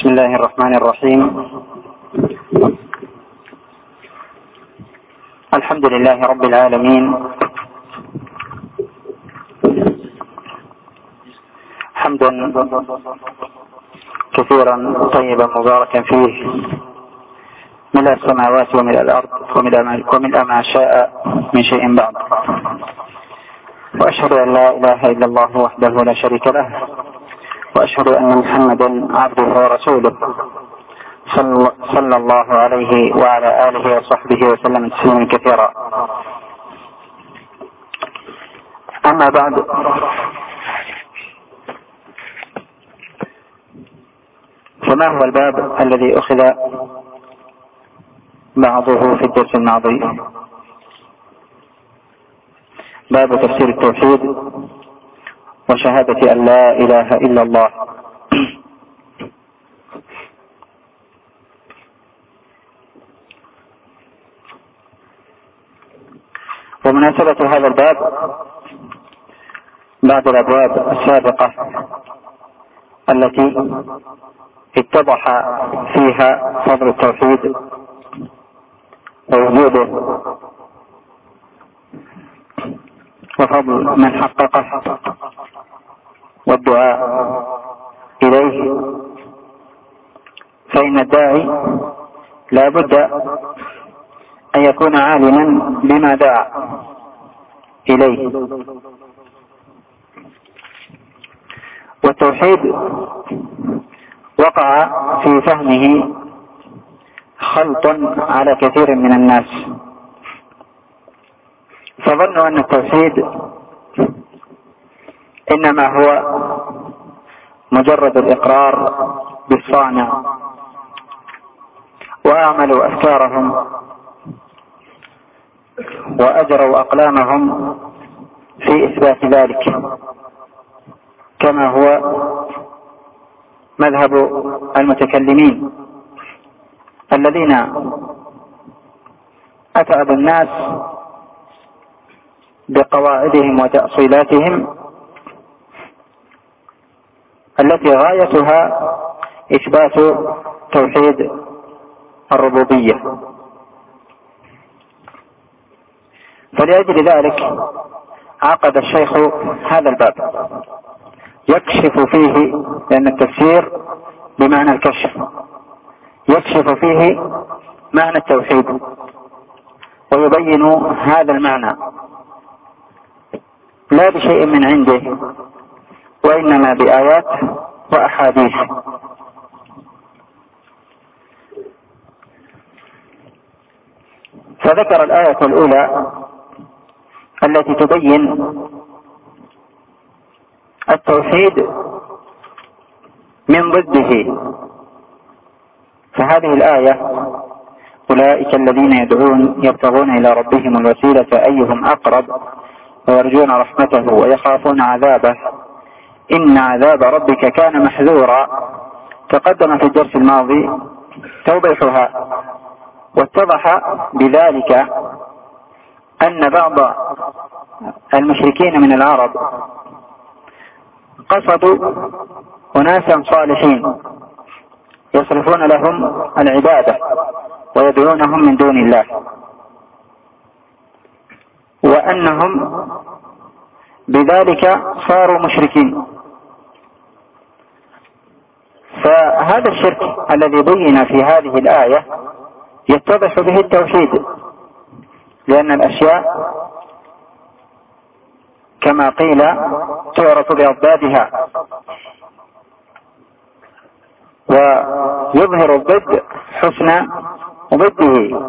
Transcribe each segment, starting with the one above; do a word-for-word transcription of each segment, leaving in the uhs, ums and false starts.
بسم الله الرحمن الرحيم. الحمد لله رب العالمين، حمدا كثيرا طيبا مباركا فيه، ملء السماوات وملء الأرض وملء ما شاء من شيء بعد. وأشهد أن لا إله إلا الله وحده لا شريك له، وأشهد أن محمدا عبده ورسوله صلى الله عليه وعلى آله وصحبه وسلم تسليما كثيرا. أما بعد، فما هو الباب الذي أخذ بعضه في الدرس الماضي؟ باب تفسير التوحيد وشهادة أن لا إله إلا الله. ومناسبة هذا الباب بعد الأبواب السابقة التي اتضح فيها فضل التوحيد ووجوده وفضل من حققه والدعاء إليه، فإن الداعي لا بد أن يكون عالما بما دعا إليه. والتوحيد وقع في فهمه خلط على كثير من الناس، فظنوا أن التوحيد إنما هو مجرد الإقرار بالصانع، وأعملوا أفكارهم وأجروا أقلامهم في إثبات ذلك، كما هو مذهب المتكلمين الذين أتعبوا الناس بقواعدهم وتأصيلاتهم التي غايتها إثبات توحيد الربوبية. فلأجل ذلك عقد الشيخ هذا الباب يكشف فيه، لأن التفسير بمعنى الكشف، يكشف فيه معنى التوحيد ويبين هذا المعنى لا بشيء من عنده، وإنما بآيات وأحاديث. فذكر الآية الأولى التي تبين التوحيد من ضده، فهذه الآية: أولئك الذين يدعون يبتغون إلى ربهم الوسيلة أيهم أقرب ويرجون رحمته ويخافون عذابه إن عذاب ربك كان محذورا. تقدم في الدرس الماضي توضيحها، واتضح بذلك أن بعض المشركين من العرب قصدوا أناسا صالحين يصرفون لهم العبادة ويدعونهم من دون الله، وأنهم بذلك صاروا مشركين. فهذا الشرك الذي بين في هذه الآية يتضح به التوحيد، لأن الأشياء كما قيل تعرف بأضدادها، ويظهر الضد حسن ضده.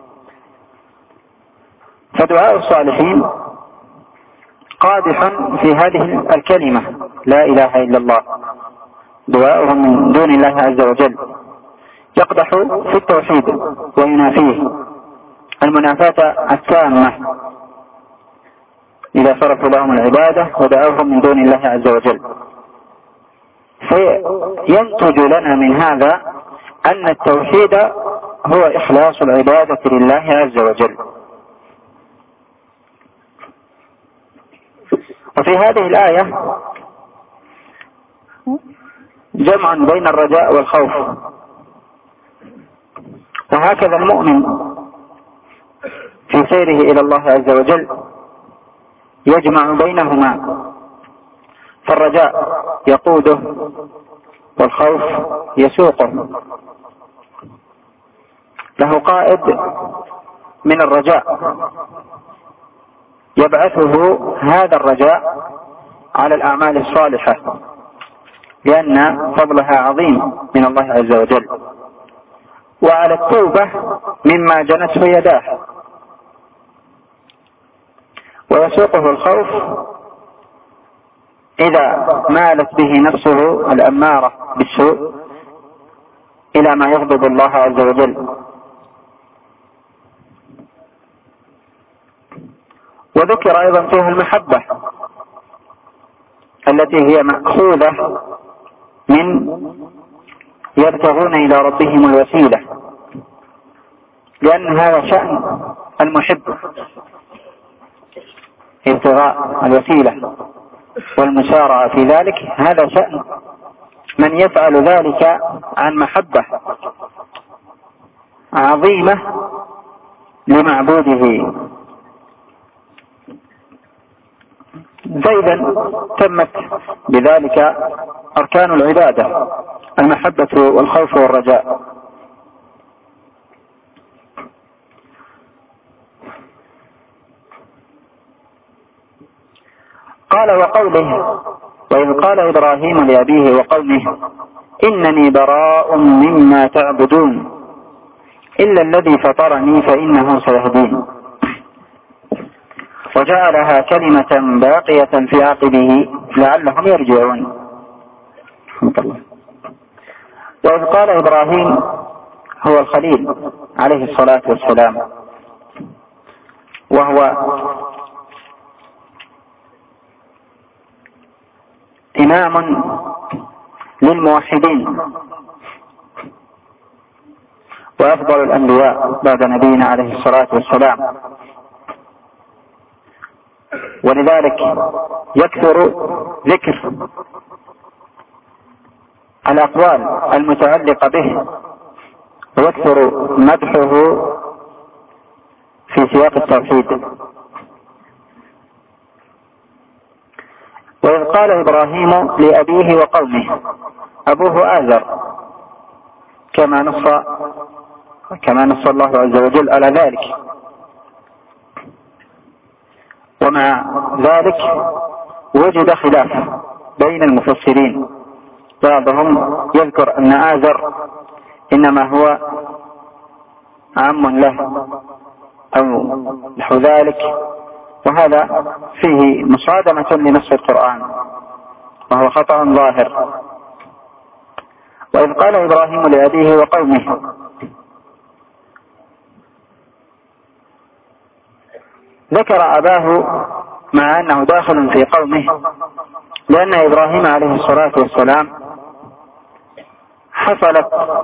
فدعاء الصالحين قادح في هذه الكلمة لا إله إلا الله، دعاؤهم من دون الله عز وجل يقدح في التوحيد وينافيه المنافاة التامة إذا صرفوا لهم العبادة ودعوهم من دون الله عز وجل. فينتج لنا من هذا أن التوحيد هو إخلاص العبادة لله عز وجل. وفي هذه الآية جمع بين الرجاء والخوف. وهكذا المؤمن في سيره إلى الله عز وجل يجمع بينهما، فالرجاء يقوده والخوف يسوقه. له قائد من الرجاء يبعثه هذا الرجاء على الأعمال الصالحة، لأن فضلها عظيم من الله عز وجل، وعلى التوبة مما جنته يداه. ويسوقه الخوف إذا مالت به نفسه الأمارة بالسوء إلى ما يغضب الله عز وجل. وذكر أيضا فيها المحبة التي هي مأخوذة من يبتغون إلى ربهم الوسيلة، لأن هذا شأن المحب، ابتغاء الوسيلة والمسارعة في ذلك، هذا شأن من يفعل ذلك عن محبة عظيمة لمعبوده. زيدا تمت بذلك أركان العبادة: المحبة والخوف والرجاء. قال: وقوله: وإذ قال إبراهيم لأبيه وقومه إنني براء مما تعبدون إلا الذي فطرني فإنه سيهدين، وجعلها كلمة باقية في عقبه لعلهم يرجعون. وإذ قال إبراهيم هو الخليل عليه الصلاة والسلام، وهو إمام للموحدين وأفضل الأنبياء بعد نبينا عليه الصلاة والسلام، ولذلك يكثر ذكر الأقوال المتعلقة به ويكثر مدحه في سياق التوحيد. وإذ قال إبراهيم لأبيه وقومه، أبوه آزر، كما نص كما نص الله عز وجل على ذلك. ومع ذلك وجد خلاف بين المفسرين، بعضهم يذكر أن آزر إنما هو عم له أو نحو ذلك، وهذا فيه مصادمة لنص القرآن وهو خطأ ظاهر. وإذ قال إبراهيم لأبيه وقومه، ذكر أباه مع أنه داخل في قومه، لأن إبراهيم عليه الصلاة والسلام حصلت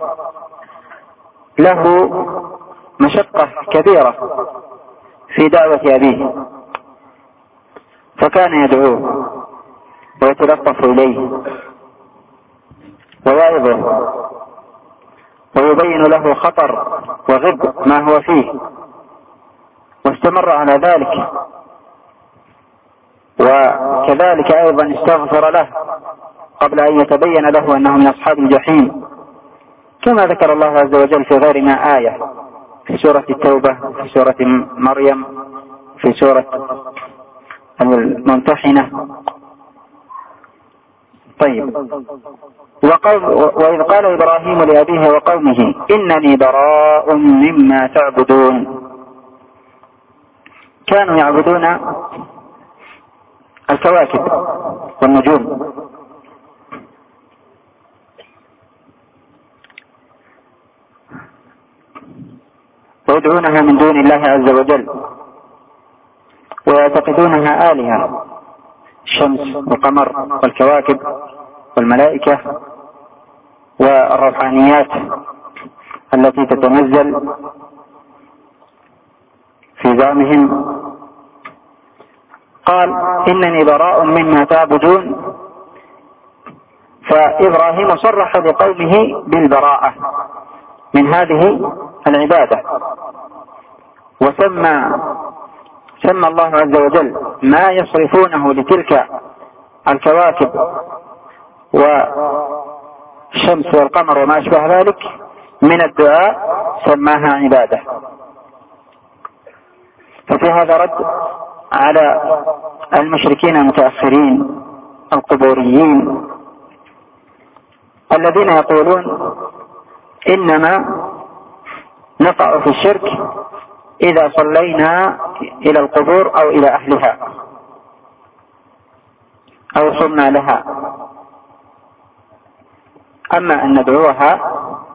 له مشقة كبيرة في دعوة أبيه، فكان يدعوه ويتلطف إليه ويعظه ويبين له خطر وغب ما هو فيه، واستمر على ذلك. وكذلك أيضا استغفر له قبل أن يتبين له أنه من أصحاب الجحيم، كما ذكر الله عز وجل في غير ما آية، في سورة التوبة، في سورة مريم، في سورة الممتحنة. طيب، وقال وإذ قال إبراهيم لأبيه وقومه إنني براء مما تعبدون. كانوا يعبدون الكواكب والنجوم، ويدعونها من دون الله عز وجل، ويعتقدونها آلهة: الشمس والقمر والكواكب والملائكة والروحانيات التي تتنزل في زعمهم. قال إنني براء مما تعبدون، فإبراهيم صرح لقومه بالبراءة من هذه العبادة، وسمى سمى الله عز وجل ما يصرفونه لتلك الكواكب والشمس والقمر وما أشبه ذلك من الدعاء سماها عبادة. ففي هذا رد على المشركين المتأخرين القبوريين الذين يقولون إنما نقع في الشرك إذا صلينا إلى القبور أو إلى أهلها أو صمنا لها، أما أن ندعوها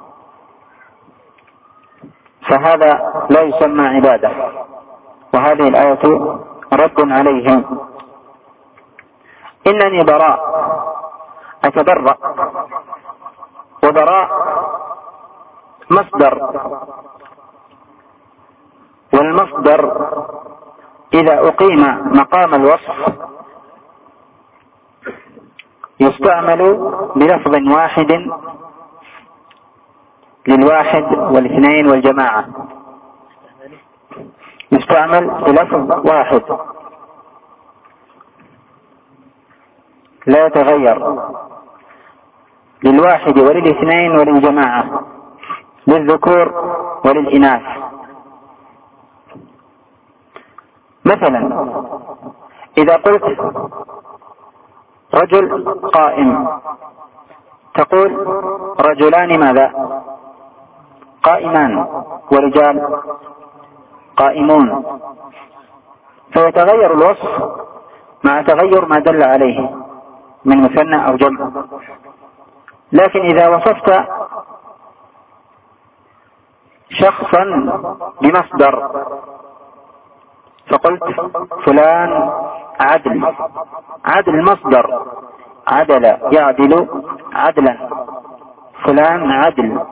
فهذا لا يسمى عبادة. وهذه الآية رد عليهم. إنني براء أتبرأ، وبراء مصدر، والمصدر إذا أقيم مقام الوصف يستعمل بلفظ واحد للواحد والاثنين والجماعة، يستعمل بلفظ واحد لا يتغير، للواحد وللاثنين وللجماعة، للذكور وللإناث. مثلا إذا قلت رجل قائم تقول رجلان ماذا؟ قائمان، ورجال قائمون، فيتغير الوصف مع تغير ما دل عليه من مثنى أو جمع. لكن إذا وصفت شخصا بمصدر فقلت فلان عدل، عدل مصدر، عدل يعدل عدلا، فلان عدل،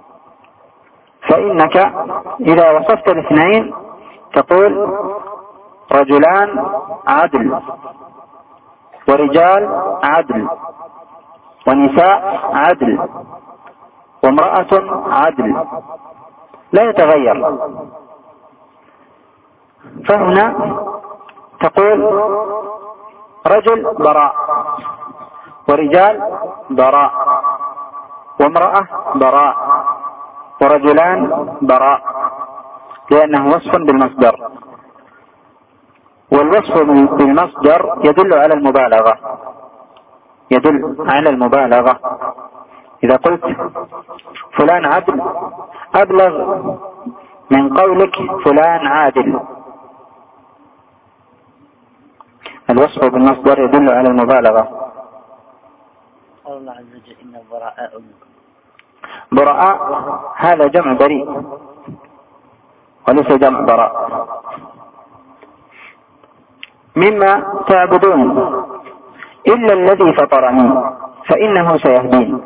فإنك إذا وصفت الاثنين تقول رجلان عدل، ورجال عدل، ونساء عدل، وامرأة عدل، لا يتغير. فهنا تقول رجل براء، ورجال براء، وامرأة براء، ورجلان براء، لأنه وصف بالمصدر، والوصف بالمصدر يدل على المبالغة، يدل على المبالغة. إذا قلت فلان عدل أبلغ من قولك فلان عادل. الوصف بالمصدر يدل على المبالغة. قال الله عز وجل إن براء منكم. براء هذا جمع بريء وليس جمع براء. مما تعبدون إلا الذي فطرني فإنه سيهدين.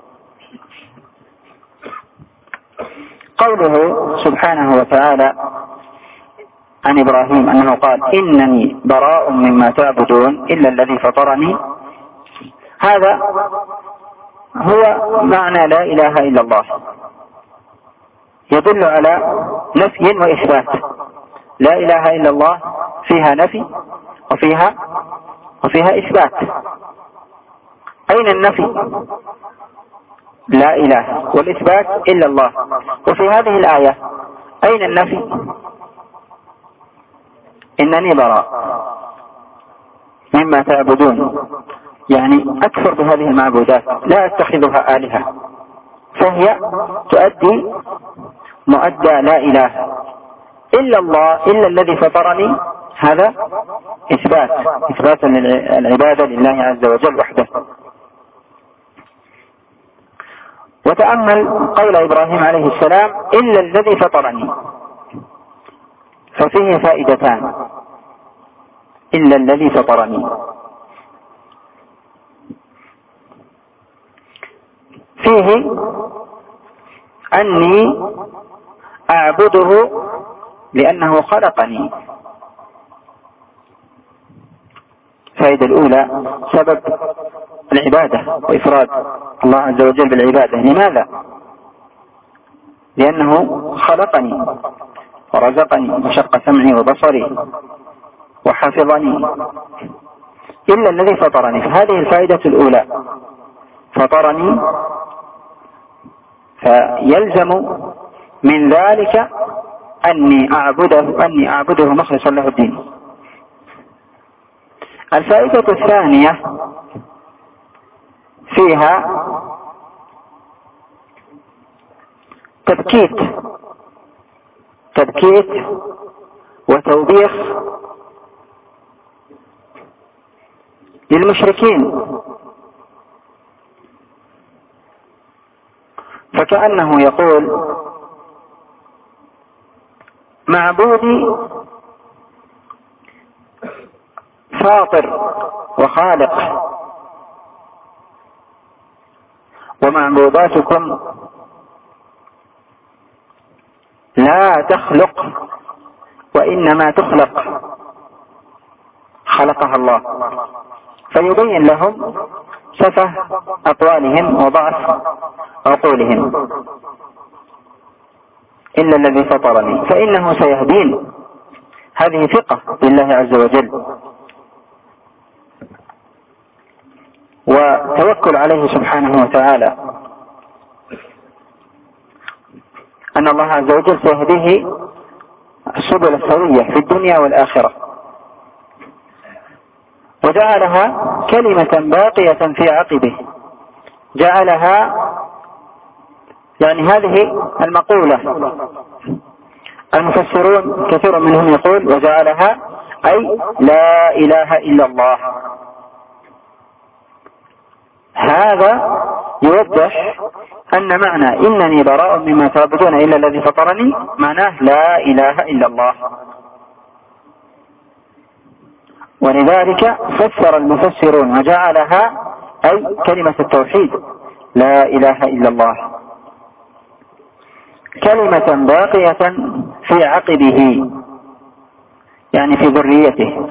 قوله سبحانه وتعالى عن إبراهيم أنه قال إنني براء مما تعبدون إلا الذي فطرني، هذا هو معنى لا إله إلا الله، يدل على نفي وإثبات. لا إله إلا الله فيها نفي وفيها وفيها إثبات. أين النفي؟ لا إله، والإثبات إلا الله. وفي هذه الآية أين النفي؟ إنني براء مما تعبدون، يعني أكثر بهذه المعبودات لا أتخذها آلهة، فهي تؤدي مؤدى لا إله إلا الله إلا الذي فطرني. هذا إثبات، إثبات العبادة لله عز وجل وحده. وتأمل قول إبراهيم عليه السلام إلا الذي فطرني، ففيه فائدتان. إلا الذي فطرني فيه أني أعبده لأنه خلقني. الفائدة الأولى سبب العبادة وإفراد الله عز وجل بالعبادة. لماذا؟ لأنه خلقني ورزقني وشق سمعي وبصري وحفظني إلا الذي فطرني. فهذه الفائدة الأولى، فطرني، فيلزم من ذلك أني أعبده أني أعبده مخلصا له الدين. الفائدة الثانية فيها تبكيت تبكيت وتوبيخ للمشركين، فكأنه يقول معبودي فاطر وخالق، ومعبوداتكم لا تخلق وإنما تخلق، خلقها الله. فيبين لهم سفه أقوالهم وضعف عقولهم. إلا الذي فطرني فإنه سيهدين. هذه ثقة بالله عز وجل وتوكل عليه سبحانه وتعالى أن الله عز وجل سيهديه السبل السوية في الدنيا والآخرة، وجعلها كلمة باقية في عقبه. جعلها يعني هذه المقولة المفسرون كثير منهم يقول وجعلها أي لا إله إلا الله. هذا يوضح أن معنى إنني براء مما تعبدون إلا الذي فطرني معناه لا إله إلا الله. ولذلك فسر المفسرون وجعلها أي كلمة التوحيد لا إله إلا الله، كلمة باقية في عقبه يعني في ذريته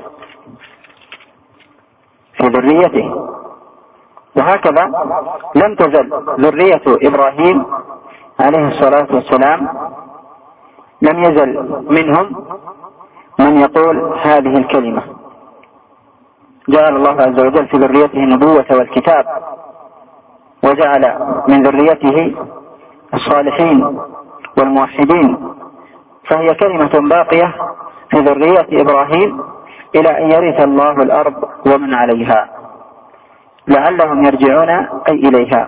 في ذريته وهكذا لم تزل ذرية إبراهيم عليه الصلاة والسلام، لم يزل منهم من يقول هذه الكلمة. جعل الله عز وجل في ذريته النبوة والكتاب، وجعل من ذريته الصالحين والموحدين، فهي كلمة باقية في ذرية إبراهيم إلى أن يرث الله الأرض ومن عليها لعلهم يرجعون أي إليها.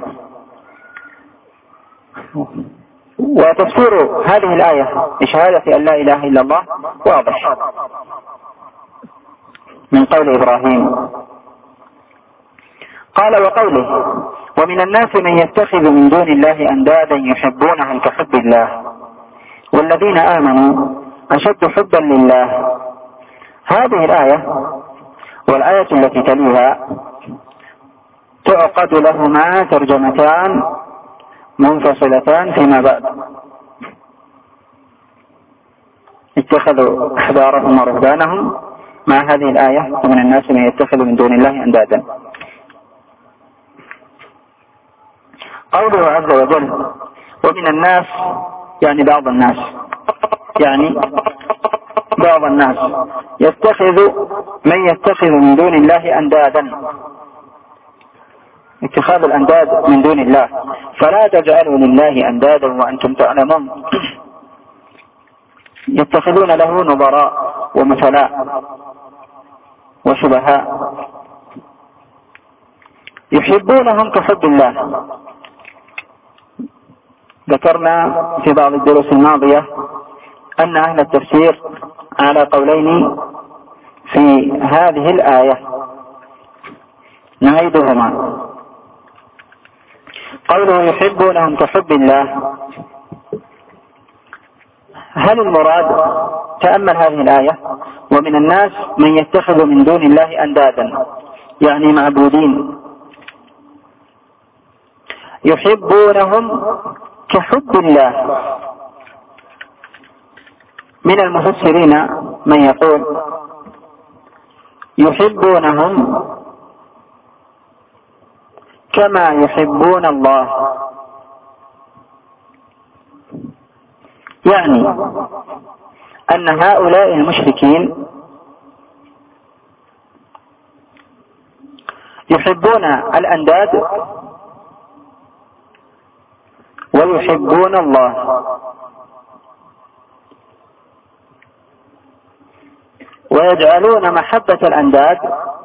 وتفسير هذه الآية بشهادة أن لا إله إلا الله واضح من قول إبراهيم. قال وقوله ومن الناس من يتخذ من دون الله أندادا يحبونهم كحب الله والذين آمنوا أشد حبا لله. هذه الآية والآية التي تليها تعقد لهما ترجمتان منفصلتان فيما بعد. اتخذوا أحبارهم ورهبانهم مع هذه الآية ومن الناس من يتخذ من دون الله أندادا. قوله عز وجل ومن الناس يعني بعض الناس، يعني بعض الناس يتخذ من يتخذ من دون الله أندادا، اتخاذ الأنداد من دون الله. فلا تجعلوا لله أندادا وأنتم تعلمون. يتخذون له نظراء ومثلاء وشبهاء يحبونهم كحب الله. ذكرنا في بعض الدروس الماضية أن أهل التفسير على قولين في هذه الآية نعيدهما. قوله يحبونهم كحب الله، هل المراد تأمل هذه الآية ومن الناس من يتخذ من دون الله أندادا يعني معبودين يحبونهم كحب الله؟ من المفسرين من يقول كما يحبون الله. يعني أن هؤلاء المشركين يحبون الأنداد ويحبون الله، ويجعلون محبة الأنداد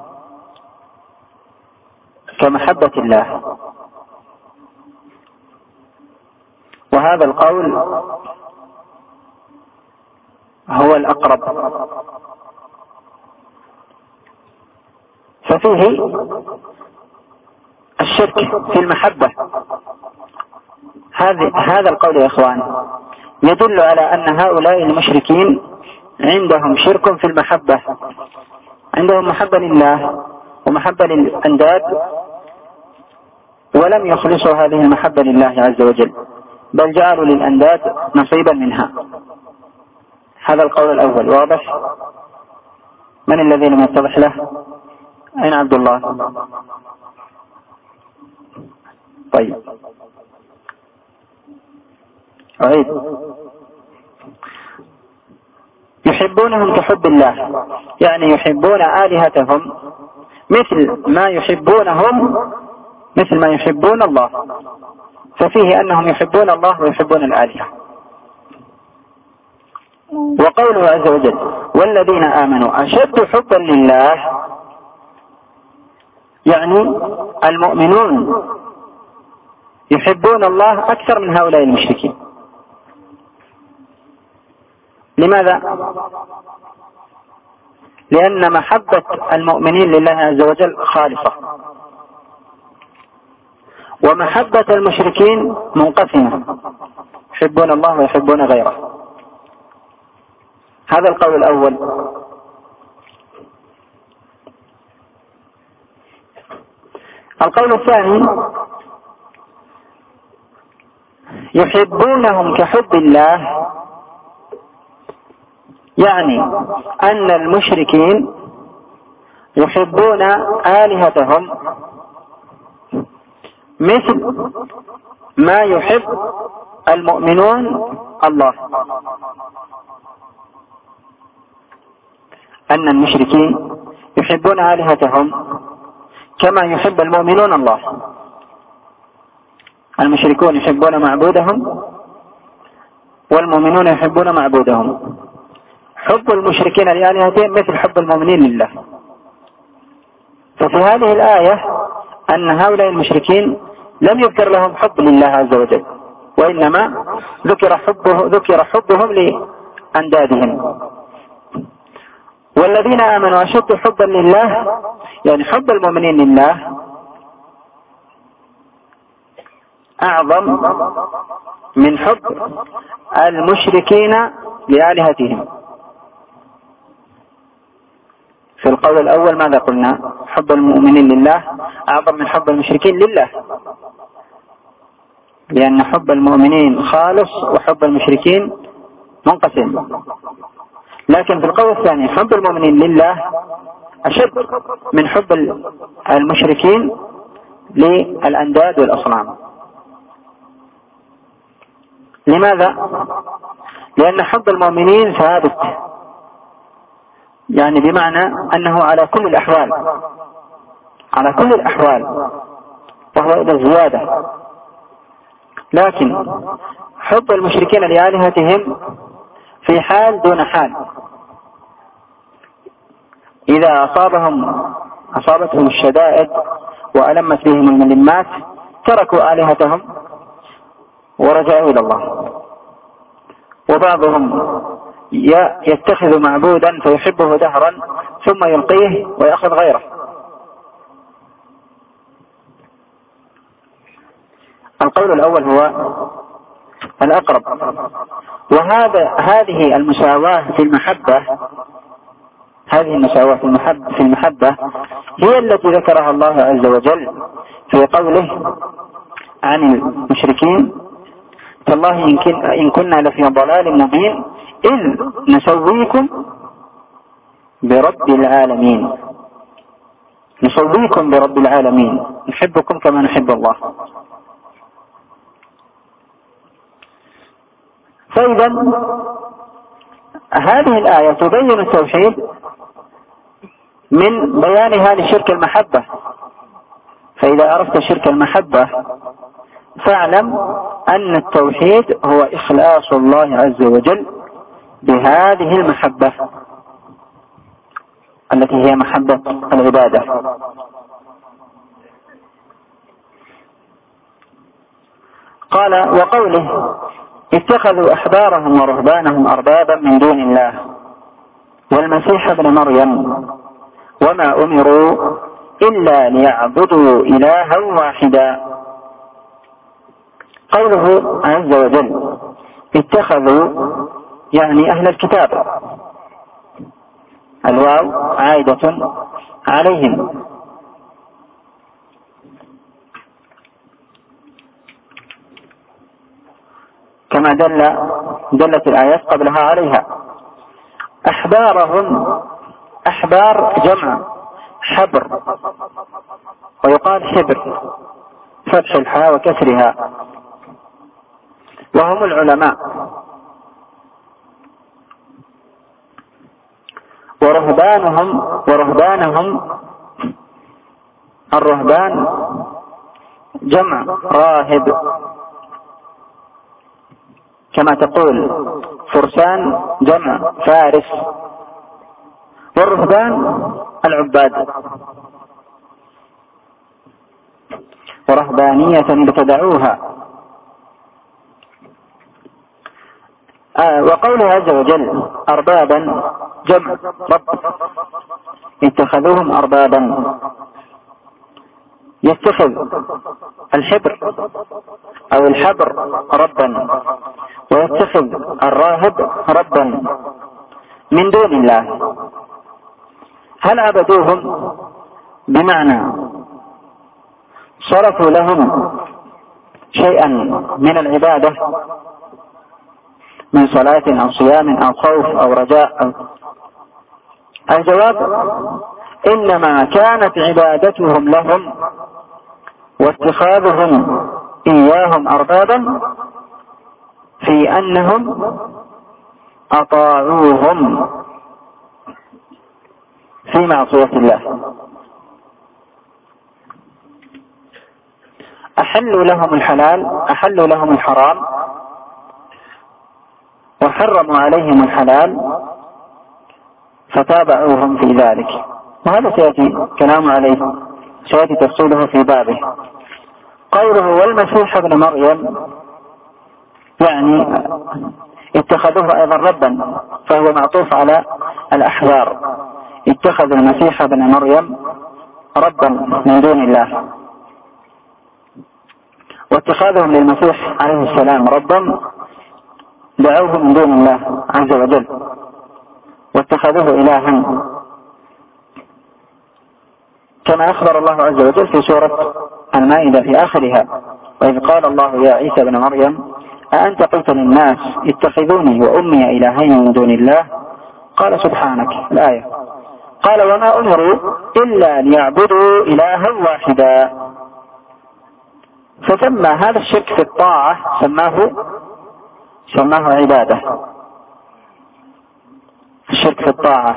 كمحبة الله. وهذا القول هو الأقرب، ففيه الشرك في المحبة. هذا القول يا إخوان يدل على أن هؤلاء المشركين عندهم شرك في المحبة، عندهم محبة لله ومحبة للأنداد، ولم يخلصوا هذه المحبة لله عز وجل، بل جعلوا للأنداد نصيبا منها. هذا القول الأول واضح؟ من الذي لم يتضح له؟ أين عبد الله؟ طيب أعيد. يحبونهم كحب الله، يعني يحبون آلهتهم مثل ما يحبونهم مثل ما يحبون الله، ففيه أنهم يحبون الله ويحبون الآلهة. وقوله عز وجل والذين آمنوا أشد حبا لله، يعني المؤمنون يحبون الله أكثر من هؤلاء المشركين. لماذا؟ لأن محبة المؤمنين لله عز وجل خالصة، ومحبة المشركين منقسمة، يحبون الله ويحبون غيره. هذا القول الأول. القول الثاني يحبونهم كحب الله، يعني أن المشركين يحبون آلهتهم مثل ما يحب المؤمنون الله، أن المشركين يحبون آلهتهم كما يحب المؤمنون الله. المشركون يحبون معبودهم والمؤمنون يحبون معبودهم. حب المشركين لآلهتهم مثل حب المؤمنين لله. ففي هذه الآية أن هؤلاء المشركين لم يذكر لهم حب لله عز وجل، وإنما ذكر حبه ذكر حبهم لأندادهم. والذين آمنوا أشد حبا لله، يعني حب المؤمنين لله أعظم من حب المشركين لآلهتهم. في القول الأول ماذا قلنا؟ حب المؤمنين لله أعظم من حب المشركين لله، لأن حب المؤمنين خالص وحب المشركين منقسم. لكن في القول الثاني حب المؤمنين لله أشد من حب المشركين للأنداد والأصنام. لماذا؟ لأن حب المؤمنين ثابت، يعني بمعنى أنه على كل الأحوال على كل الأحوال وهو إلى الزيادة. لكن حب المشركين لآلهتهم في حال دون حال. إذا أصابهم أصابتهم الشدائد وألمت بهم الملمات تركوا آلهتهم ورجعوا إلى الله. وبعضهم يتخذ معبودا فيحبه دهرا ثم يلقيه ويأخذ غيره. القول الأول هو الأقرب. وهذا هذه المساواة في المحبة هذه المساواة في المحبة, في المحبة هي التي ذكرها الله عز وجل في قوله عن المشركين تالله إن كنا لفي ضلال مبين إذ نسويكم برب العالمين. نصليكم برب العالمين، نحبكم كما نحب الله. فإذا هذه الآية تبين التوحيد من بيانها لشرك المحبة. فإذا عرفت شرك المحبة فاعلم أن التوحيد هو إخلاص الله عز وجل بهذه المحبة التي هي محبة العبادة. قال: وقوله: اتخذوا أحبارهم ورهبانهم أربابا من دون الله والمسيح ابن مريم وما أمروا إلا ليعبدوا إلها واحدا. قوله عز وجل اتخذوا يعني أهل الكتاب، الواو عائدة عليهم، كما دل دلت الآيات قبلها عليها. أحبارهم، أحبار جمع حبر، ويقال حبر فتح الحاء وكسرها، وهم العلماء. ورهبانهم ورهبانهم الرهبان جمع راهب، كما تقول فرسان جمع فارس. والرهبان العباد. ورهبانية ابتدعوها. آه وقوله عز وجل أربابا جمع رب، اتخذوهم أربابا. يتخذ الحبر أو الحبر ربا، ويتخذ الراهب ربا من دون الله. هل عبدوهم بمعنى صرفوا لهم شيئا من العبادة من صلاة أو صيام أو خوف أو رجاء أو؟ الجواب: إنما كانت عبادتهم لهم واتخاذهم إياهم أربابا في أنهم أطاعوهم في معصية الله، أحلوا لهم الحلال، أحلوا لهم الحرام، وحرموا عليهم الحلال فتابعوهم في ذلك. وهذا سيأتي كلام عليه، سيأتي تفصيله في بابه. قوله والمسيح ابن مريم يعني اتخذوه أيضا ربا، فهو معطوف على الأحبار. اتخذوا المسيح ابن مريم ربا من دون الله، واتخاذهم للمسيح عليه السلام ربا دعوه من دون الله عز وجل، واتخذوه إلها، كما أخبر الله عز وجل في سورة المائدة في آخرها: وإذ قال الله يا عيسى ابن مريم أأنت قلت للناس اتخذوني وأمي إلهين من دون الله؟ قال سبحانك. الآية. قال وما أمروا إلا ليعبدوا إلها واحدا. فسمى هذا الشرك في الطاعة سماه سماه عبادة، الشرك في الطاعة.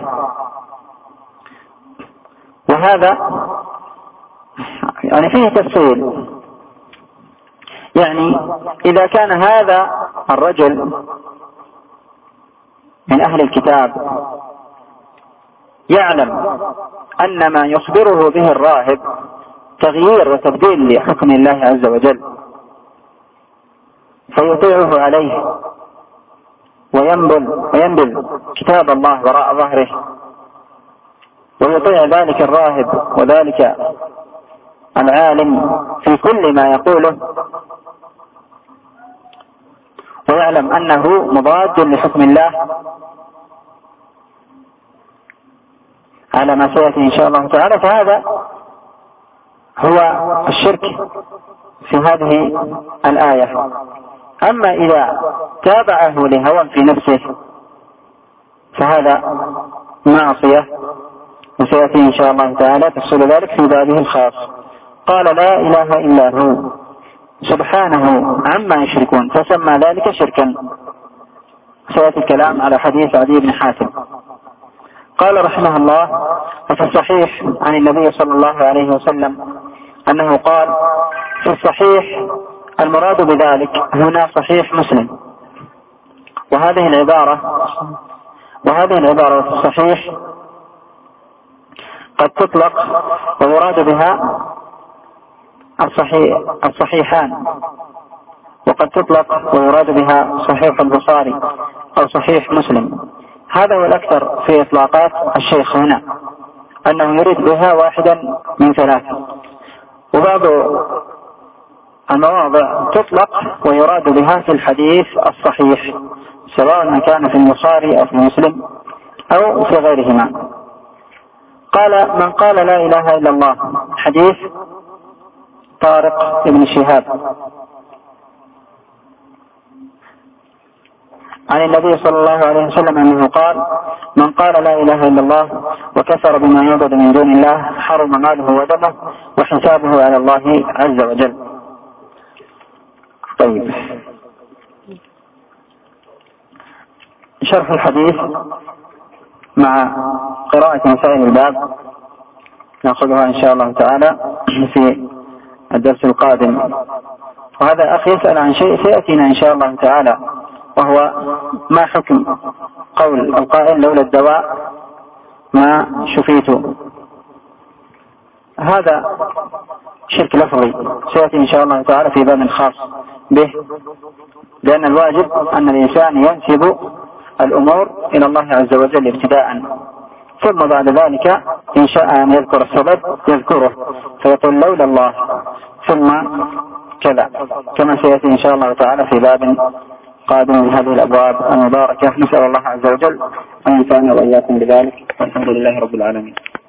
وهذا يعني فيه تفصيل، يعني إذا كان هذا الرجل من أهل الكتاب يعلم أن ما يخبره به الراهب تغيير وتبديل لحكم الله عز وجل، فيطيعه عليه وينبل, وينبل كتاب الله وراء ظهره، ويطيع ذلك الراهب وذلك العالم في كل ما يقوله، ويعلم أنه مضاد لحكم الله على ما سيأتي إن شاء الله تعالى، فهذا هو الشرك في هذه الآية. أما إذا تابعه لهوى في نفسه فهذا معصية وسيأتي إن شاء الله تعالى تفصيل ذلك في بابه الخاص. قال لا إله إلا هو سبحانه عما يشركون، فسمى ذلك شركا. سيأتي الكلام على حديث عدي بن حاتم. قال رحمه الله: وفي الصحيح عن النبي صلى الله عليه وسلم أنه قال في الصحيح، المراد بذلك هنا صحيح مسلم. وهذه العبارة وهذه العبارة في الصحيح قد تطلق ويراد بها الصحيح الصحيحان، وقد تطلق ويراد بها صحيح البخاري أو صحيح مسلم. هذا هو الأكثر في إطلاقات الشيخ هنا، أنه يريد بها واحدا من ثلاثة. وبعض المواضع تطلق ويراد بها في الحديث الصحيح، سواء كان في البخاري أو في مسلم أو في غيرهما. قال: من قال لا إله إلا الله، حديث طارق بن شهاب عن النبي صلى الله عليه وسلم أنه قال: من قال لا إله إلا الله وكفر بما يعبد من دون الله حرم ماله ودمه وحسابه على الله عز وجل. طيب، شرح الحديث مع قراءة مسائل الباب نأخذها إن شاء الله تعالى في الدرس القادم. وهذا أخي يسأل عن شيء سيأتينا إن شاء الله تعالى، وهو ما حكم قول القائل لولا الدواء ما شفيت. هذا شرك لفظي سيأتي إن شاء الله تعالى في باب خاص به، لأن الواجب أن الإنسان ينسب الأمور إلى الله عز وجل ابتداء، ثم بعد ذلك إن شاء أن يذكر السبب يذكره فيقول لولا الله ثم كذا، كما سيأتي إن شاء الله تعالى في باب قادم من هذه الأبواب المباركة. نسأل الله عز وجل أن ينفعنا وإياكم بذلك، والحمد لله رب العالمين.